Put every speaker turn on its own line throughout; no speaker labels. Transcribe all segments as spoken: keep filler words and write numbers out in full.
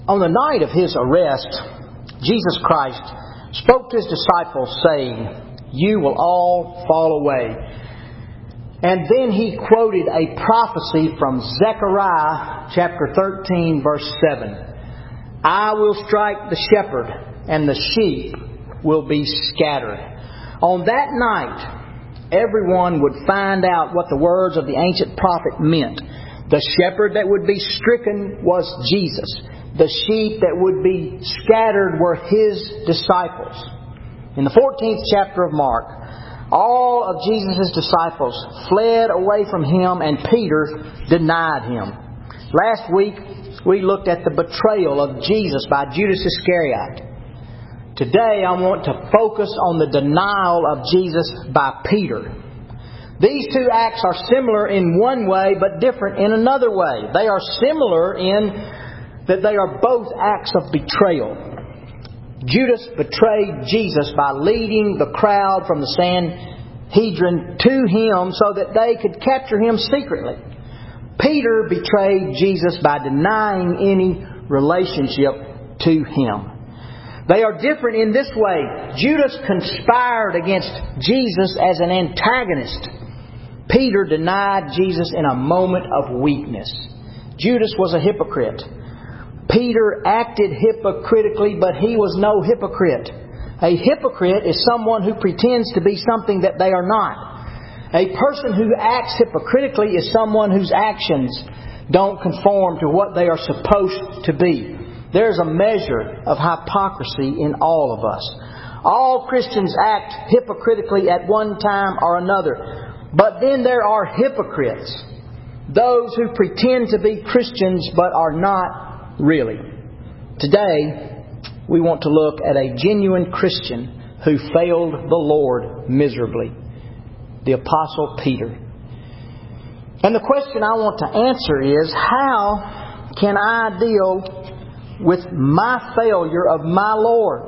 On the night of His arrest, Jesus Christ spoke to His disciples saying, "You will all fall away." And then He quoted a prophecy from Zechariah chapter thirteen verse seven. "I will strike the shepherd, and the sheep will be scattered." On that night, everyone would find out what the words of the ancient prophet meant. The shepherd that would be stricken was Jesus. The sheep that would be scattered were His disciples. In the fourteenth chapter of Mark, all of Jesus' disciples fled away from Him, and Peter denied Him. Last week, we looked at the betrayal of Jesus by Judas Iscariot. Today, I want to focus on the denial of Jesus by Peter. These two acts are similar in one way, but different in another way. They are similar in that they are both acts of betrayal. Judas betrayed Jesus by leading the crowd from the Sanhedrin to Him so that they could capture Him secretly. Peter betrayed Jesus by denying any relationship to Him. They are different in this way. Judas conspired against Jesus as an antagonist. Peter denied Jesus in a moment of weakness. Judas was a hypocrite. Peter acted hypocritically, but he was no hypocrite. A hypocrite is someone who pretends to be something that they are not. A person who acts hypocritically is someone whose actions don't conform to what they are supposed to be. There's a measure of hypocrisy in all of us. All Christians act hypocritically at one time or another. But then there are hypocrites. Those who pretend to be Christians but are not really. Today, we want to look at a genuine Christian who failed the Lord miserably. The Apostle Peter. And the question I want to answer is, how can I deal with my failure of my Lord?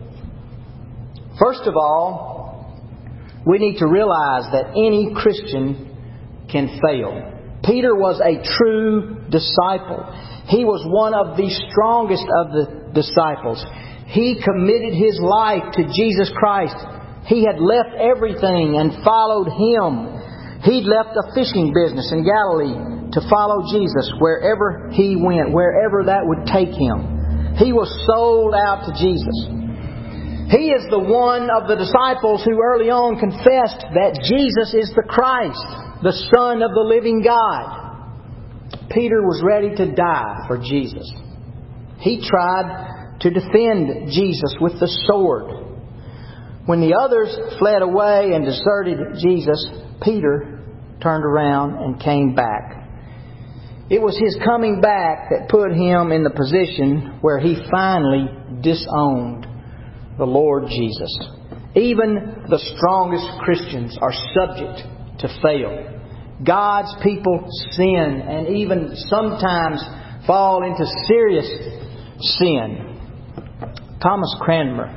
First of all, we need to realize that any Christian can fail. Peter was a true disciple. He was one of the strongest of the disciples. He committed his life to Jesus Christ. He had left everything and followed Him. He'd left a fishing business in Galilee to follow Jesus wherever He went, wherever that would take Him. He was sold out to Jesus. He is the one of the disciples who early on confessed that Jesus is the Christ, the Son of the living God. Peter was ready to die for Jesus. He tried to defend Jesus with the sword. When the others fled away and deserted Jesus, Peter turned around and came back. It was his coming back that put him in the position where he finally disowned the Lord Jesus. Even the strongest Christians are subject to fail. God's people sin and even sometimes fall into serious sin. Thomas Cranmer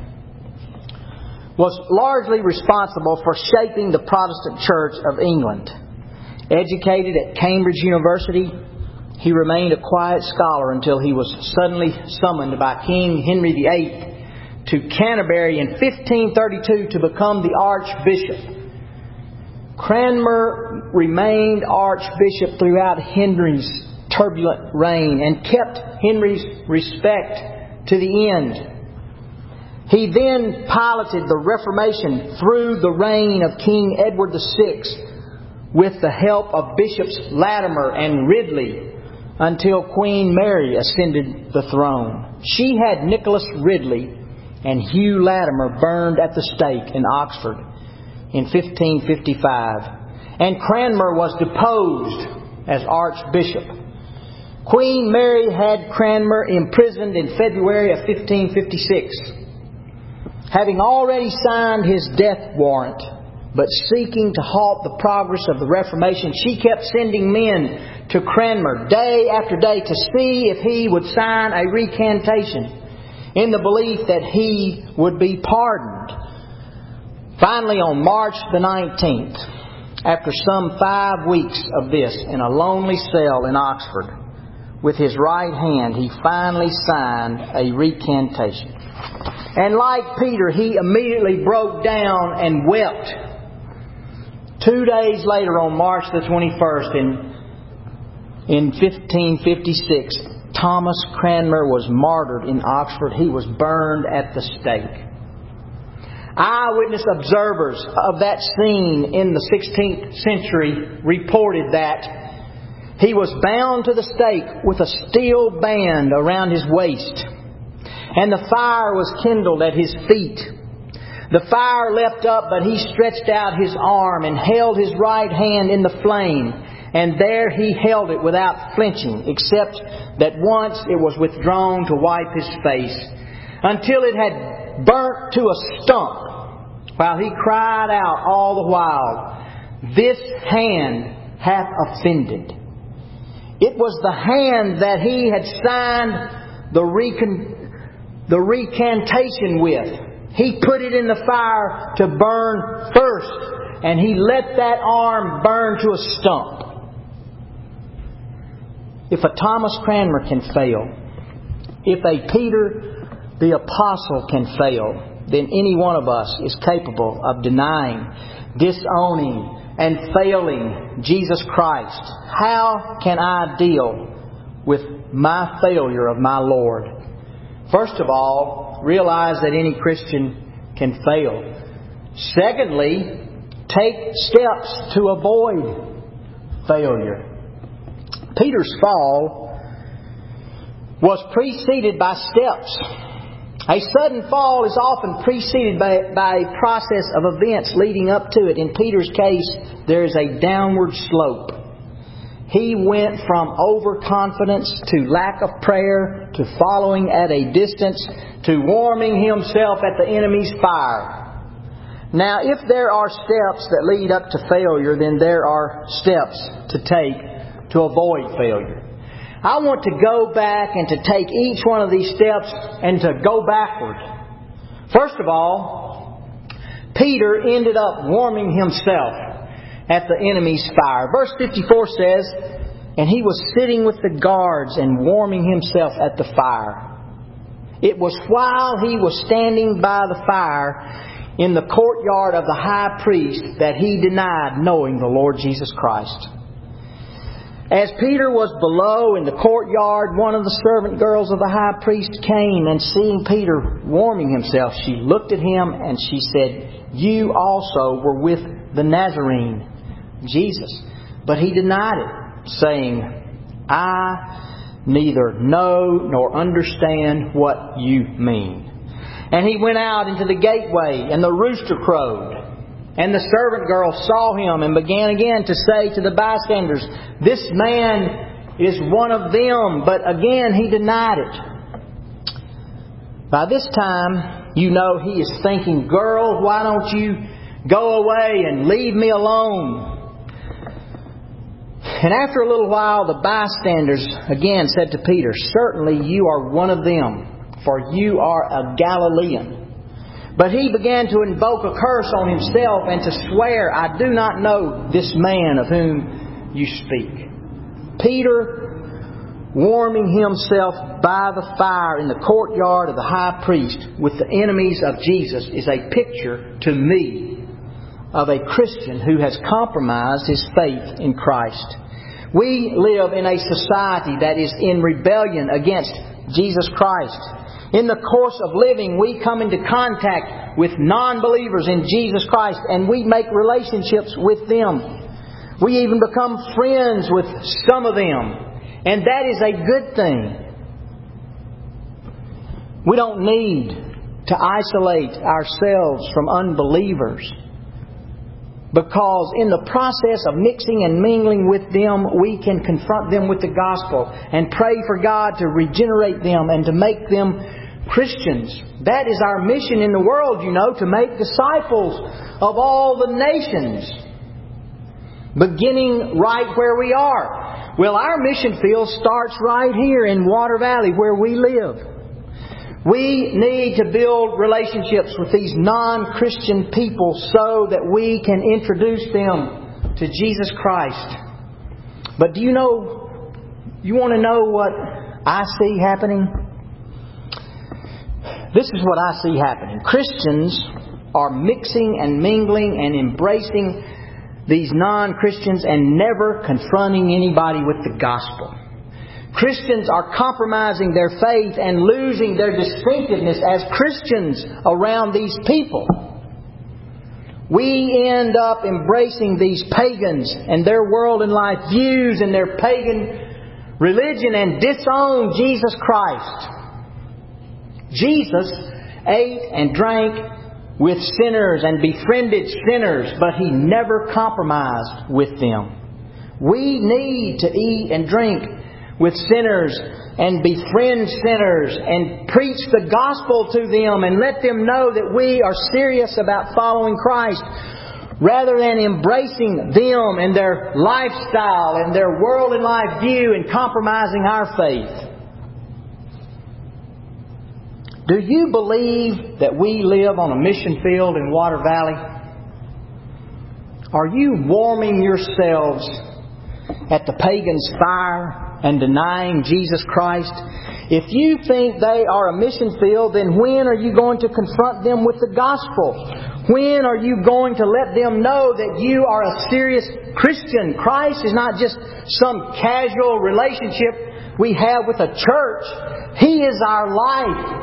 was largely responsible for shaping the Protestant Church of England. Educated at Cambridge University, he remained a quiet scholar until he was suddenly summoned by King Henry the Eighth to Canterbury in fifteen thirty-two to become the Archbishop. Cranmer remained Archbishop throughout Henry's turbulent reign and kept Henry's respect to the end. He then piloted the Reformation through the reign of King Edward the Sixth with the help of Bishops Latimer and Ridley until Queen Mary ascended the throne. She had Nicholas Ridley and Hugh Latimer burned at the stake in Oxford in fifteen fifty-five, and Cranmer was deposed as Archbishop. Queen Mary had Cranmer imprisoned in February of fifteen fifty-six. Having already signed his death warrant, but seeking to halt the progress of the Reformation, she kept sending men to Cranmer day after day to see if he would sign a recantation in the belief that he would be pardoned. Finally, on March the nineteenth, after some five weeks of this in a lonely cell in Oxford, with his right hand, he finally signed a recantation. And like Peter, he immediately broke down and wept. Two days later, on March the twenty-first, in, in fifteen fifty-six, Thomas Cranmer was martyred in Oxford. He was burned at the stake. Eyewitness observers of that scene in the sixteenth century reported that he was bound to the stake with a steel band around his waist, and the fire was kindled at his feet. The fire leapt up, but he stretched out his arm and held his right hand in the flame, and there he held it without flinching, except that once it was withdrawn to wipe his face, until it had burnt to a stump, while he cried out all the while, "This hand hath offended." It was the hand that he had signed the, recon- the recantation with. He put it in the fire to burn first, and he let that arm burn to a stump. If a Thomas Cranmer can fail, if a Peter the Apostle can fail, then any one of us is capable of denying, disowning, and failing Jesus Christ. How can I deal with my failure of my Lord? First of all, realize that any Christian can fail. Secondly, take steps to avoid failure. Peter's fall was preceded by steps. A sudden fall is often preceded by, by a process of events leading up to it. In Peter's case, there is a downward slope. He went from overconfidence to lack of prayer, to following at a distance, to warming himself at the enemy's fire. Now, if there are steps that lead up to failure, then there are steps to take to avoid failure. I want to go back and to take each one of these steps and to go backward. First of all, Peter ended up warming himself at the enemy's fire. Verse fifty-four says, "And he was sitting with the guards and warming himself at the fire." It was while he was standing by the fire in the courtyard of the high priest that he denied knowing the Lord Jesus Christ. As Peter was below in the courtyard, one of the servant girls of the high priest came, and seeing Peter warming himself, she looked at him and she said, "You also were with the Nazarene, Jesus." But he denied it, saying, "I neither know nor understand what you mean." And he went out into the gateway, and the rooster crowed. And the servant girl saw him and began again to say to the bystanders, "This man is one of them." But again he denied it. By this time, you know he is thinking, "Girl, why don't you go away and leave me alone?" And after a little while, the bystanders again said to Peter, "Certainly you are one of them, for you are a Galilean." But he began to invoke a curse on himself and to swear, "I do not know this man of whom you speak." Peter, warming himself by the fire in the courtyard of the high priest with the enemies of Jesus, is a picture to me of a Christian who has compromised his faith in Christ. We live in a society that is in rebellion against Jesus Christ. In the course of living, we come into contact with non-believers in Jesus Christ, and we make relationships with them. We even become friends with some of them, and that is a good thing. We don't need to isolate ourselves from unbelievers, because in the process of mixing and mingling with them, we can confront them with the gospel and pray for God to regenerate them and to make them Christians. That is our mission in the world, you know, to make disciples of all the nations, beginning right where we are. Well, our mission field starts right here in Water Valley where we live. We need to build relationships with these non-Christian people so that we can introduce them to Jesus Christ. But do you know You want to know what I see happening? This is what I see happening. Christians are mixing and mingling and embracing these non-Christians and never confronting anybody with the gospel. Christians are compromising their faith and losing their distinctiveness as Christians around these people. We end up embracing these pagans and their world and life views and their pagan religion and disown Jesus Christ. Jesus ate and drank with sinners and befriended sinners, but He never compromised with them. We need to eat and drink with sinners and befriend sinners and preach the gospel to them and let them know that we are serious about following Christ, rather than embracing them and their lifestyle and their world and life view and compromising our faith. Do you believe that we live on a mission field in Water Valley? Are you warming yourselves at the pagan's fire and denying Jesus Christ? If you think they are a mission field, then when are you going to confront them with the gospel? When are you going to let them know that you are a serious Christian? Christ is not just some casual relationship we have with a church. He is our life.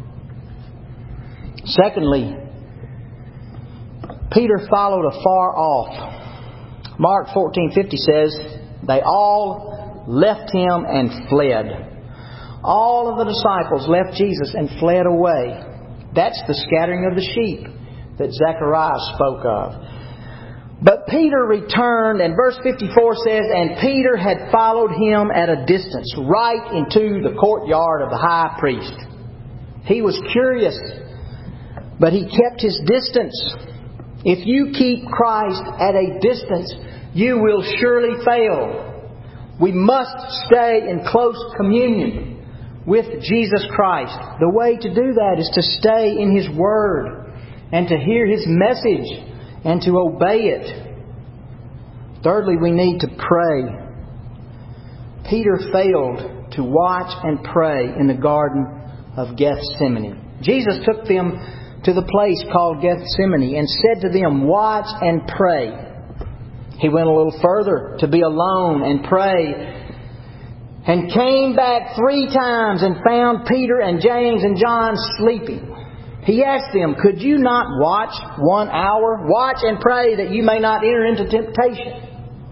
Secondly, Peter followed afar off. Mark fourteen fifty says, they all left Him and fled. All of the disciples left Jesus and fled away. That's the scattering of the sheep that Zechariah spoke of. But Peter returned, and verse fifty-four says, and Peter had followed Him at a distance, right into the courtyard of the high priest. He was curious, but he kept his distance. If you keep Christ at a distance, you will surely fail. We must stay in close communion with Jesus Christ. The way to do that is to stay in His Word and to hear His message and to obey it. Thirdly, we need to pray. Peter failed to watch and pray in the Garden of Gethsemane. Jesus took them to the place called Gethsemane and said to them, watch and pray. He went a little further to be alone and pray, and came back three times and found Peter and James and John sleeping. He asked them, could you not watch one hour? Watch and pray that you may not enter into temptation.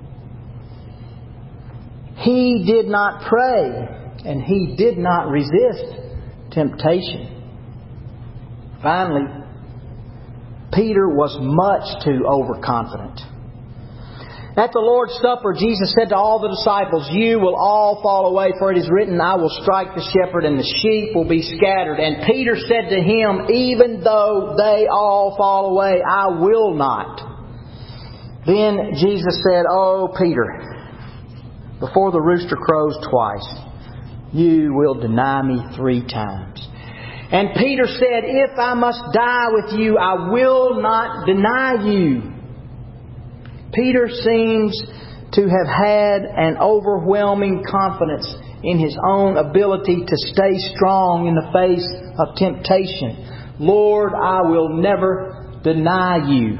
He did not pray, and he did not resist temptation. Finally, Peter was much too overconfident. At the Lord's Supper, Jesus said to all the disciples, you will all fall away, for it is written, I will strike the shepherd and the sheep will be scattered. And Peter said to Him, even though they all fall away, I will not. Then Jesus said, oh, Peter, before the rooster crows twice, you will deny me three times. And Peter said, if I must die with you, I will not deny you. Peter seems to have had an overwhelming confidence in his own ability to stay strong in the face of temptation. Lord, I will never deny you.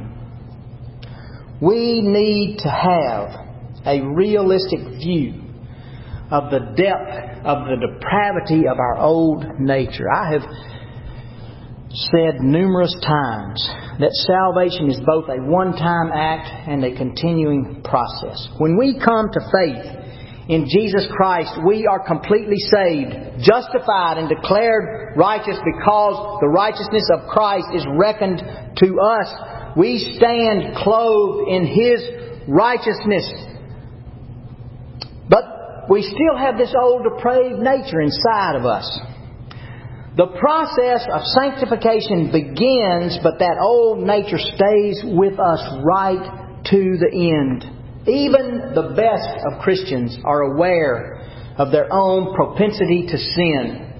We need to have a realistic view of the depth of the depravity of our old nature. I have said numerous times that salvation is both a one-time act and a continuing process. When we come to faith in Jesus Christ, we are completely saved, justified and declared righteous because the righteousness of Christ is reckoned to us. We stand clothed in His righteousness. But we still have this old depraved nature inside of us. The process of sanctification begins, but that old nature stays with us right to the end. Even the best of Christians are aware of their own propensity to sin.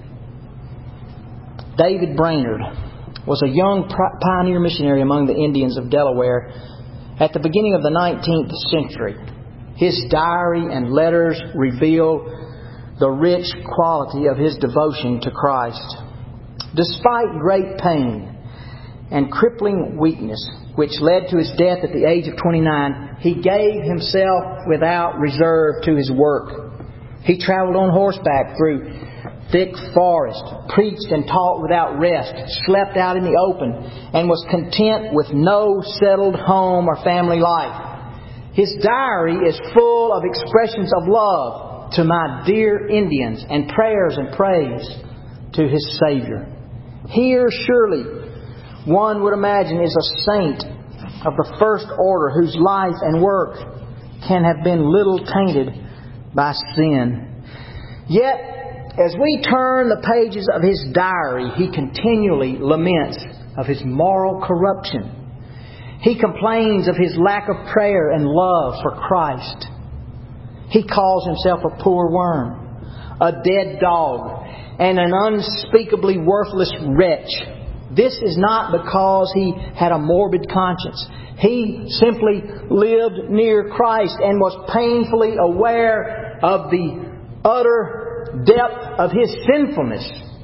David Brainerd was a young pioneer missionary among the Indians of Delaware at the beginning of the nineteenth century. His diary and letters reveal the rich quality of his devotion to Christ. Despite great pain and crippling weakness, which led to his death at the age of twenty-nine, he gave himself without reserve to his work. He traveled on horseback through thick forest, preached and taught without rest, slept out in the open, and was content with no settled home or family life. His diary is full of expressions of love to my dear Indians and prayers and praise to his Savior. Here, surely, one would imagine is a saint of the first order whose life and work can have been little tainted by sin. Yet, as we turn the pages of his diary, he continually laments of his moral corruption. He complains of his lack of prayer and love for Christ. He calls himself a poor worm, a dead dog, and an unspeakably worthless wretch. This is not because he had a morbid conscience. He simply lived near Christ and was painfully aware of the utter depth of his sinfulness.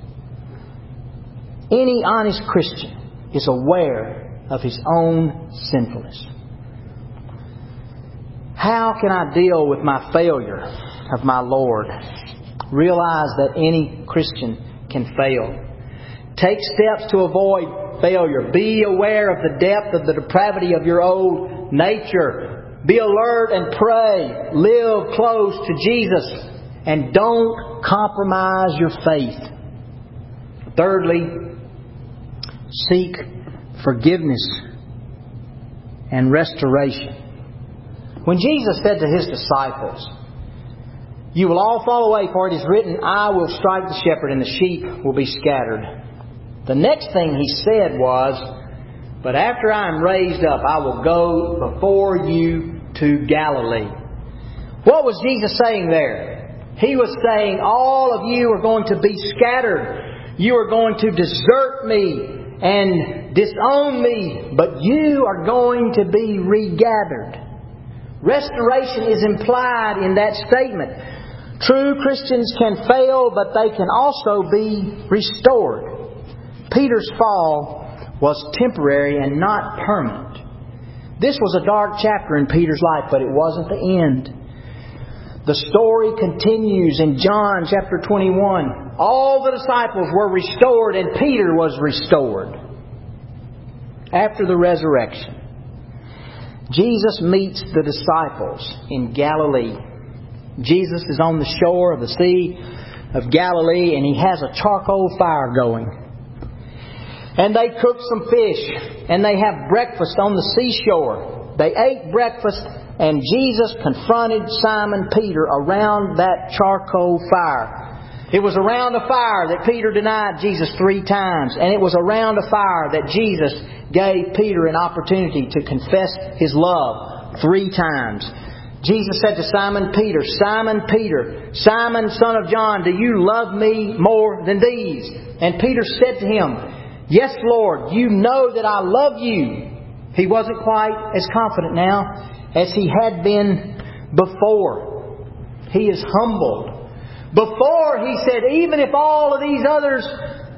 Any honest Christian is aware of his own sinfulness. How can I deal with my failure of my Lord? Realize that any Christian can fail. Take steps to avoid failure. Be aware of the depth of the depravity of your old nature. Be alert and pray. Live close to Jesus. And don't compromise your faith. Thirdly, seek forgiveness and restoration. When Jesus said to His disciples, "You will all fall away, for it is written, I will strike the shepherd and the sheep will be scattered." The next thing He said was, "But after I am raised up, I will go before you to Galilee." What was Jesus saying there? He was saying, all of you are going to be scattered. You are going to desert me and disown me, but you are going to be regathered. Restoration is implied in that statement. True Christians can fail, but they can also be restored. Peter's fall was temporary and not permanent. This was a dark chapter in Peter's life, but it wasn't the end. The story continues in John chapter twenty-one. All the disciples were restored and Peter was restored. After the resurrection, Jesus meets the disciples in Galilee. Jesus is on the shore of the Sea of Galilee and He has a charcoal fire going. And they cook some fish and they have breakfast on the seashore. They ate breakfast and Jesus confronted Simon Peter around that charcoal fire. It was around a fire that Peter denied Jesus three times. And it was around a fire that Jesus gave Peter an opportunity to confess His love three times. Jesus said to Simon Peter, "Simon Peter, Simon son of John, do you love me more than these?" And Peter said to Him, "Yes, Lord, you know that I love you." He wasn't quite as confident now as he had been before. He is humbled. Before he said, "Even if all of these others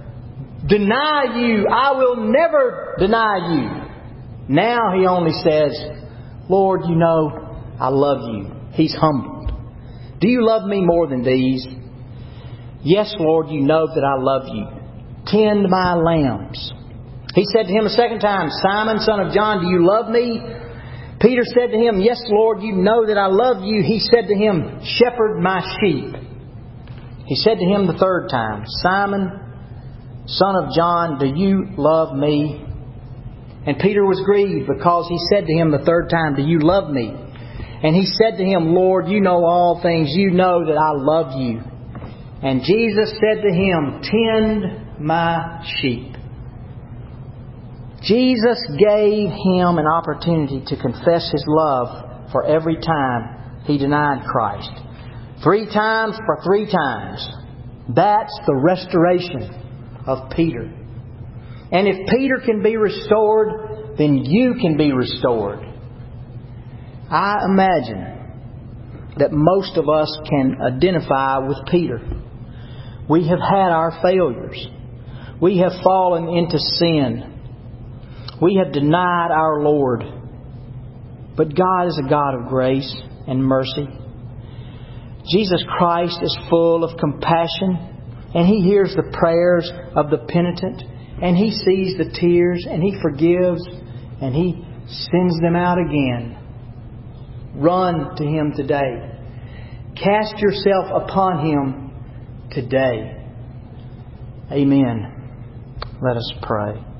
deny you, I will never deny you." Now he only says, "Lord, you know I love you." He's humbled. "Do you love me more than these?" "Yes, Lord, you know that I love you. Tend my lambs." He said to him a second time, "Simon, son of John, do you love me?" Peter said to Him, "Yes, Lord, you know that I love you." He said to him, "Shepherd my sheep." He said to him the third time, "Simon, son of John, do you love me?" And Peter was grieved because he said to him the third time, "Do you love me?" And he said to him, "Lord, you know all things. You know that I love you." And Jesus said to him, "Tend my sheep." Jesus gave him an opportunity to confess his love for every time he denied Christ. Three times for three times. That's the restoration of Peter. And if Peter can be restored, then you can be restored. I imagine that most of us can identify with Peter. We have had our failures. We have fallen into sin. We have denied our Lord. But God is a God of grace and mercy. Jesus Christ is full of compassion, and He hears the prayers of the penitent, and He sees the tears, and He forgives, and He sends them out again. Run to Him today. Cast yourself upon Him today. Amen. Let us pray.